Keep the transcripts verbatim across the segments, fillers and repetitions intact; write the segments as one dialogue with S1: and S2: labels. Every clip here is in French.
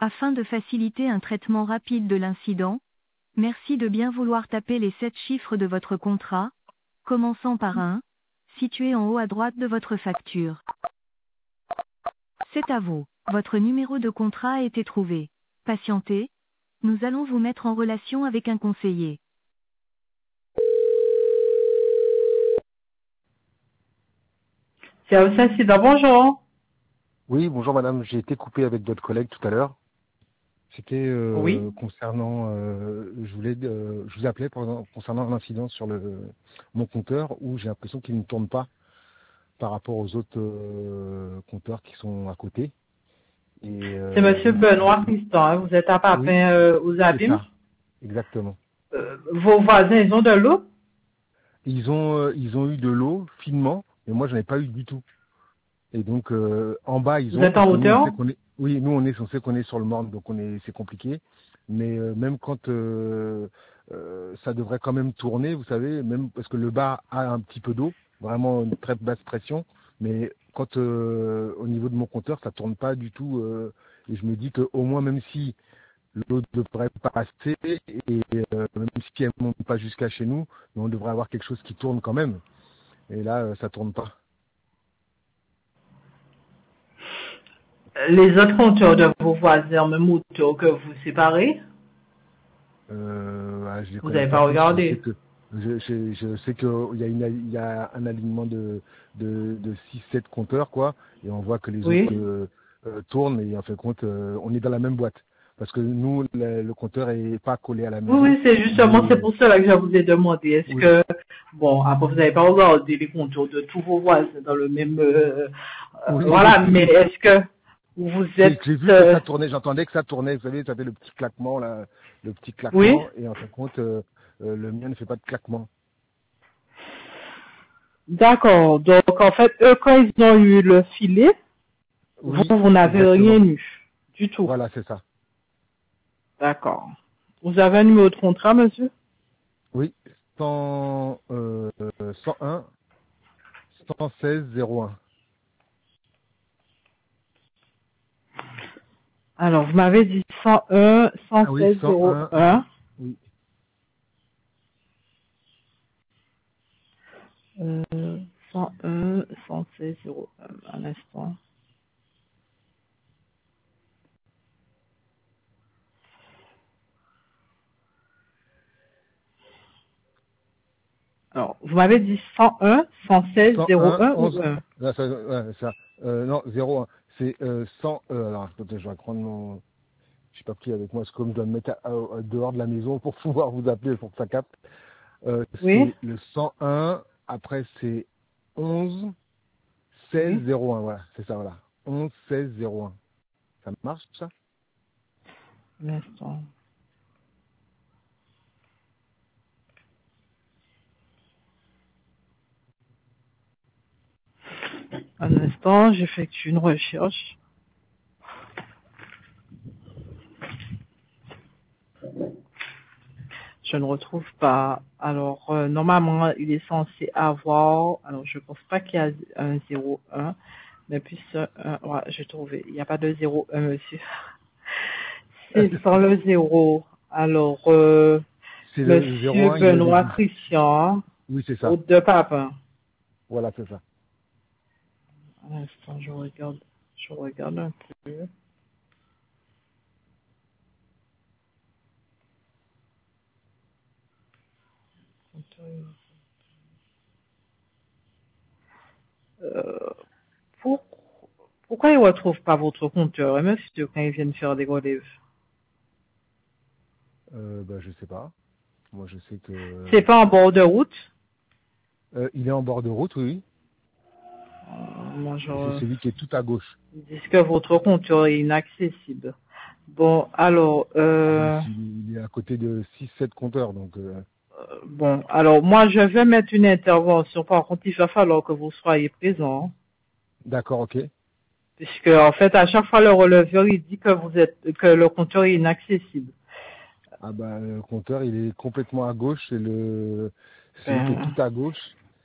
S1: Afin de faciliter un traitement rapide de l'incident, merci de bien vouloir taper les sept chiffres de votre contrat, commençant par un, situé en haut à droite de votre facture. C'est à vous. Votre numéro de contrat a été trouvé. Patientez, nous allons vous mettre en relation avec un conseiller.
S2: Service incident, bonjour.
S3: Oui, bonjour madame, j'ai été coupé avec votre collègue tout à l'heure. C'était
S2: Oui.
S3: euh, concernant, euh, je voulais, euh, je vous appelais pour- concernant un incident sur le mon compteur où j'ai l'impression qu'il ne tourne pas par rapport aux autres euh, compteurs qui sont à côté. Et
S2: C'est
S3: euh,
S2: Monsieur
S3: donc,
S2: Benoît Tristan, hein. Vous êtes à
S3: oui,
S2: Papin euh, aux
S3: c'est
S2: Abîmes.
S3: ça, exactement.
S2: Euh, vos voisins, ils ont de l'eau?
S3: Ils ont, euh, ils ont eu de l'eau finement, mais moi j'en ai pas eu du tout. Et donc euh, en bas ils
S2: Vous
S3: ont,
S2: êtes
S3: parce
S2: en
S3: que nous on sait
S2: hauteur?
S3: qu'on est, oui, nous on est censé qu'on est sur le Morne, donc on est, c'est compliqué. Mais euh, même quand euh, euh, ça devrait quand même tourner, vous savez, même parce que le bas a un petit peu d'eau, vraiment une très basse pression, mais quand euh, au niveau de mon compteur ça tourne pas du tout, euh, et je me dis que au moins même si l'eau devrait passer et euh, même si elle monte pas jusqu'à chez nous, mais on devrait avoir quelque chose qui tourne quand même. Et là euh, ça tourne pas.
S2: Les autres compteurs de vos voisins, même hauteur que vous séparez?
S3: Euh, ah, je les
S2: Vous
S3: connais
S2: n'avez
S3: pas
S2: pas
S3: tous. Je sais
S2: regardé?
S3: que je, je, je sais que il y a une, il y a un alignement de de, de six sept compteurs quoi, et on voit que les autres
S2: Oui.
S3: euh, euh, tournent et en fait compte euh, on est dans la même boîte parce que nous le, le compteur est pas collé à la
S2: Oui,
S3: maison.
S2: oui, c'est
S3: Il
S2: justement, c'est
S3: est
S2: pour cela que je vous ai demandé. Est-ce
S3: oui
S2: que, bon, après, vous n'avez pas regardé les compteurs de tous vos voisins dans le même, euh, euh,
S3: oui
S2: voilà, mais est-ce que vous
S3: j'ai
S2: êtes,
S3: j'ai vu que
S2: euh,
S3: ça tournait, j'entendais que ça tournait, vous savez, ça fait le petit claquement là, le petit
S2: oui?
S3: claquement et en fin de compte euh, euh, le mien ne fait pas de claquement.
S2: D'accord. Donc, en fait, eux, quand ils ont eu le filet, vous,
S3: Oui,
S2: vous n'avez
S3: exactement.
S2: rien eu. Du tout.
S3: Voilà, c'est ça.
S2: D'accord. Vous avez un numéro de contrat, monsieur?
S3: Oui, cent, euh, cent un cent seize zéro un.
S2: Alors, vous m'avez dit cent un,
S3: Ah oui,
S2: cent seize,
S3: cent
S2: zéro
S3: un.
S2: un.
S3: Oui.
S2: Euh, cent un, cent seize, zéro un. Un instant. Alors, vous m'avez dit cent un, cent seize, zéro
S3: cent un,
S2: un ou
S3: onze.
S2: un?
S3: Là, ça, ouais, ça. Euh, non, zéro un. C'est euh, cent. Euh, alors, attendez, je vais prendre mon. Je sais pas pris avec moi, parce que comme je dois me mettre à- à- à dehors de la maison pour pouvoir vous appeler pour que ça capte. Euh,
S2: Oui?
S3: c'est le cent un. Après, c'est onze seize
S2: Oui.
S3: zéro un. Voilà, c'est ça, voilà. onze seize zéro un. Ça marche, ça?
S2: Un instant. Un instant, j'effectue une recherche. Je ne retrouve pas. Alors, euh, normalement, il est censé avoir... Alors, je pense pas qu'il y a un zéro un. Mais puis, ce un, ouais, j'ai trouvé. Il n'y a pas de zéro un, monsieur. C'est sans le zéro. Alors, euh,
S3: C'est le zéro
S2: monsieur
S3: un, il est au
S2: Benoît
S3: début.
S2: Christian,
S3: Oui, c'est
S2: au
S3: ça.
S2: de Papin.
S3: Voilà, c'est ça.
S2: Un instant, je regarde. Je regarde un peu. Euh, pour- pourquoi il ne retrouve pas votre compteur, hein, monsieur, quand ils viennent faire des relèves?
S3: Euh, bah, je sais pas. Moi, je sais que
S2: C'est pas en bord de route?
S3: euh, il est en bord de route, oui.
S2: Euh, moi,
S3: Et c'est
S2: je...
S3: celui qui est tout à gauche.
S2: Ils disent que votre compteur est inaccessible. Bon, alors,
S3: Ah oui,
S2: euh,
S3: s'il- il est à côté de six sept compteurs, donc. Euh...
S2: euh, bon, alors moi, je vais mettre une intervention. Par contre, il va falloir que vous soyez présent,
S3: D'accord, ok.
S2: puisque en fait, à chaque fois, le releveur, il dit que vous êtes, que le compteur est inaccessible.
S3: Ah bah le compteur, il est complètement à gauche, c'est le celui qui est
S2: Ben,
S3: tout à gauche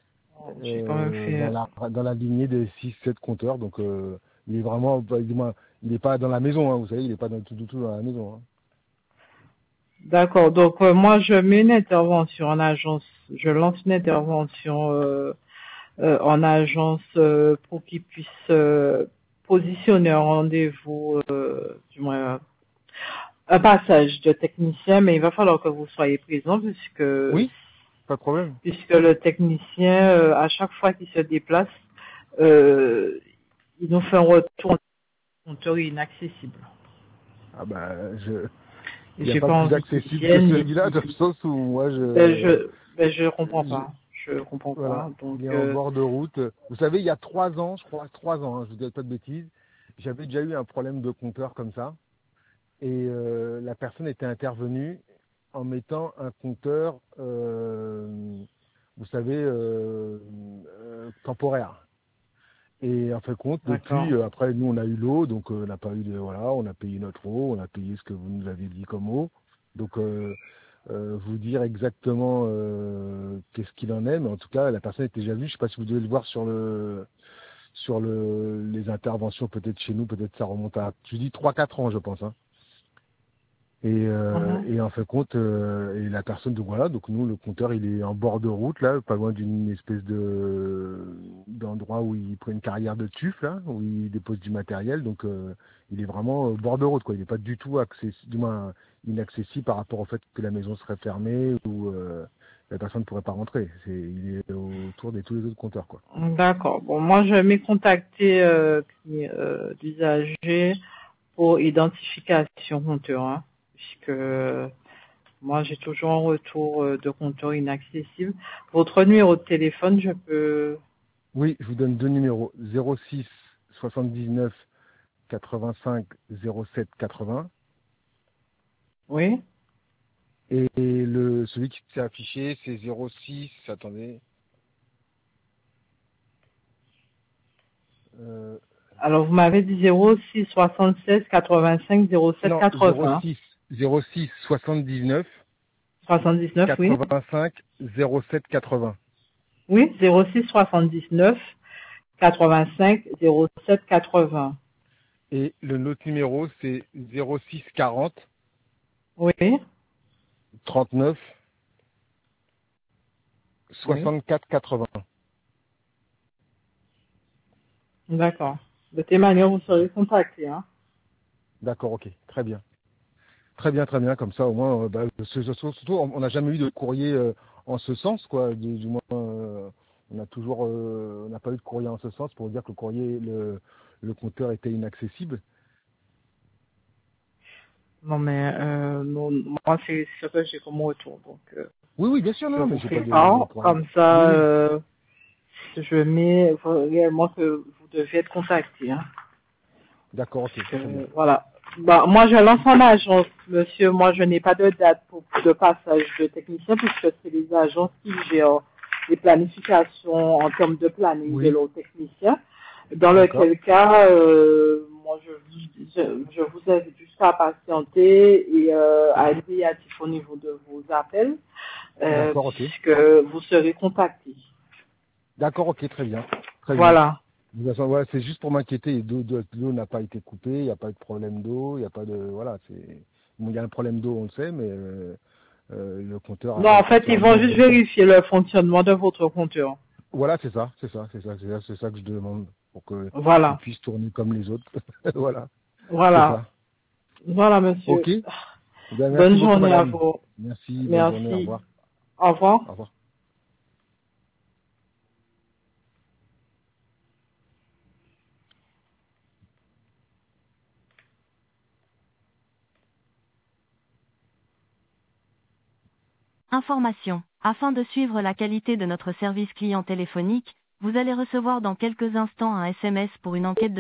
S2: j'ai quand même
S3: euh, dans
S2: fait.
S3: la dans la lignée des six sept compteurs, donc euh, il est vraiment, bah, dis-moi, il n'est pas dans la maison, hein, vous savez, il n'est pas dans, tout du tout dans la maison. Hein.
S2: D'accord. Donc euh, moi je mets une intervention en agence, je lance une intervention euh, euh, en agence euh, pour qu'ils puissent euh, positionner un rendez-vous, euh, du moins euh, un passage de technicien, mais il va falloir que vous soyez présent puisque
S3: Oui, pas de problème.
S2: puisque le technicien euh, à chaque fois qu'il se déplace, euh, il nous fait un retour compteur inaccessible.
S3: Ah ben, je, il n'y a
S2: J'ai
S3: pas
S2: pas
S3: plus
S2: envie qu'il
S3: accessible que
S2: vienne et
S3: celui-là, dans
S2: qu'il
S3: le sens où moi,
S2: Ben,
S3: je,
S2: je, ben, je comprends
S3: je
S2: pas. Je comprends
S3: voilà,
S2: pas. Donc,
S3: il est en
S2: euh,
S3: bord de route. Vous savez, il y a trois ans, je crois, trois ans, hein, je vous dis pas de bêtises, j'avais déjà eu un problème de compteur comme ça, et euh, la personne était intervenue en mettant un compteur, euh, vous savez, euh, euh, temporaire. Et en fin de compte,
S2: d'accord.
S3: depuis, euh, après, nous, on a eu l'eau, donc euh, on n'a pas eu de, voilà, on a payé notre eau, on a payé ce que vous nous avez dit comme eau. Donc, euh, euh, vous dire exactement euh, qu'est-ce qu'il en est, mais en tout cas, la personne était déjà venue. Je sais pas si vous devez le voir sur le, sur le, les interventions, peut-être chez nous, peut-être ça remonte à, tu dis trois, quatre ans, je pense. Hein. Et, euh,
S2: Mhm.
S3: et en fin de compte, euh, et la personne, donc voilà, donc nous, le compteur, il est en bord de route, là, pas loin d'une espèce de d'endroit où il prend une carrière de tuf, là, où il dépose du matériel, donc euh, il est vraiment au bord de route, quoi. Il n'est pas du tout accessible, du moins inaccessible par rapport au fait que la maison serait fermée ou euh, la personne ne pourrait pas rentrer. C'est, il est autour de tous les autres compteurs, quoi.
S2: D'accord. Bon, moi, je m'ai contacté euh, euh, d'usager pour identification compteur, hein, puisque euh, moi, j'ai toujours un retour euh, de compteur inaccessible. Votre numéro de téléphone, je peux...
S3: Oui, je vous donne deux numéros, zéro six soixante-dix-neuf quatre-vingt-cinq zéro sept quatre-vingts.
S2: Oui.
S3: Et le celui qui s'est affiché, c'est zéro six, attendez. Euh,
S2: Alors, vous m'avez dit zéro six soixante-seize quatre-vingt-cinq zéro sept
S3: non, zéro
S2: quatre-vingts.
S3: six zéro six soixante-dix-neuf
S2: soixante-dix-neuf, oui.
S3: quatre-vingt-cinq zéro sept quatre-vingts.
S2: Oui, zéro six soixante-dix-neuf quatre-vingt-cinq zéro sept quatre-vingts.
S3: Et le autre numéro, c'est zéro six quarante
S2: Oui,
S3: trente-neuf
S2: oui,
S3: soixante-quatre quatre-vingts.
S2: d'accord. De toute manière, vous serez contacté, hein.
S3: D'accord, ok, très bien. Très bien, très bien, comme ça au moins, euh, bah, ce- ce- surtout on n'a jamais eu de courrier euh, en ce sens, quoi. Du, du moins, euh, on a toujours, euh, on n'a pas eu de courrier en ce sens pour dire que le courrier, le, le compteur était inaccessible.
S2: Non, mais euh, non, moi, c'est ce que j'ai comme retour. Donc, euh,
S3: Oui, oui, bien sûr,
S2: je
S3: non, mais
S2: vous
S3: j'ai
S2: fais
S3: pas de, de
S2: part.
S3: problème.
S2: Comme
S3: Oui,
S2: ça,
S3: oui,
S2: euh, je mets réellement que vous devez être contacté, hein.
S3: d'accord, ok, très bien.
S2: Euh, voilà. Bah, moi, je lance en agence, monsieur. Moi, je n'ai pas de date pour de passage de technicien puisque c'est les agences qui gèrent les planifications en termes de planning de
S3: Oui,
S2: leurs techniciens. Dans
S3: d'accord,
S2: lequel cas, euh, moi, je, vous- je, je vous invite juste à patienter et euh, à être réactif au niveau de vos appels, euh,
S3: d'accord, ok,
S2: puisque vous serez contacté.
S3: d'accord, ok, très bien, très bien.
S2: Voilà.
S3: De toute façon, ouais, c'est juste pour m'inquiéter. L'eau de- l'eau n'a pas été coupée, il n'y a pas eu de problème d'eau, il n'y a pas de, voilà, c'est, bon, il y a un problème d'eau, on le sait, mais euh, euh, le compteur n'a
S2: Non,
S3: pas
S2: en
S3: été
S2: fait, ils
S3: fermé
S2: vont
S3: en
S2: juste
S3: même temps.
S2: vérifier le fonctionnement de votre compteur.
S3: Voilà, c'est ça, c'est ça, c'est ça, c'est ça, c'est ça que je demande pour que il
S2: Voilà.
S3: puisse tourner comme les autres. Voilà, c'est
S2: Voilà.
S3: ça.
S2: Voilà, monsieur.
S3: Ok. Eh bien, merci
S2: Bonne
S3: beaucoup,
S2: journée à
S3: madame.
S2: vous.
S3: Merci, bonne journée, au
S2: Merci.
S3: revoir.
S2: Au revoir.
S3: Au revoir.
S1: Information. Afin de suivre la qualité de notre service client téléphonique, vous allez recevoir dans quelques instants un S M S pour une enquête de